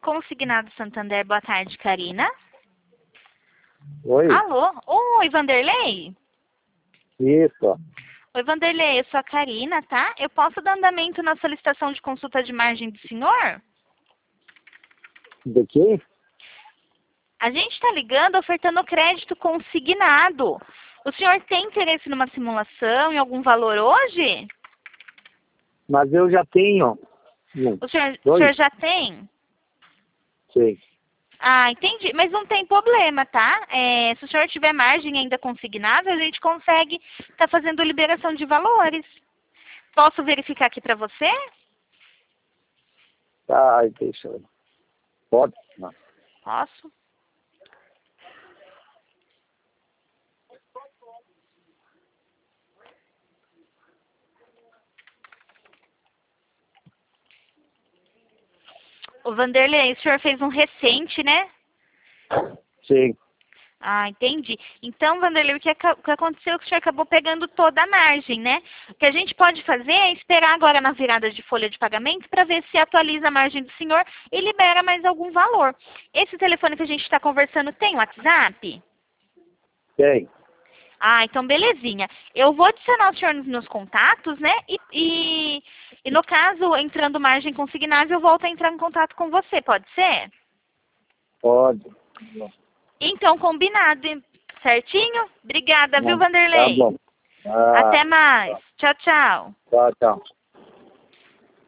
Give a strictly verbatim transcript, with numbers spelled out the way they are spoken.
Consignado Santander, boa tarde, Karina. Oi? Alô? Oi, Vanderlei? Isso. Oi, Vanderlei, eu sou a Karina, tá? Eu posso dar andamento na solicitação de consulta de margem do senhor? De quê? A gente está ligando ofertando crédito consignado. O senhor tem interesse numa simulação em algum valor hoje? Mas eu já tenho. Um, O senhor, o dois? senhor já tem? Sim. Ah, entendi. Mas não tem problema, tá? É, se o senhor tiver margem ainda consignada, a gente consegue estar fazendo liberação de valores. Posso verificar aqui para você? Ai, deixa eu... Pode? Não. Posso. O Vanderlei, o senhor fez um recente, né? Sim. Ah, entendi. Então, Vanderlei, o que, aca- o que aconteceu é que o senhor acabou pegando toda a margem, né? O que a gente pode fazer é esperar agora na virada de folha de pagamento para ver se atualiza a margem do senhor e libera mais algum valor. Esse telefone que a gente está conversando tem WhatsApp? Tem. Ah, então belezinha. Eu vou adicionar o senhor nos meus contatos, né? E, e, e no caso, entrando margem consignável, eu volto a entrar em contato com você, pode ser? Pode. Então, combinado, hein? Certinho? Obrigada, viu, Não. Tá Vanderlei? bom. Ah, Até mais. Tchau, tchau. tchau, tchau.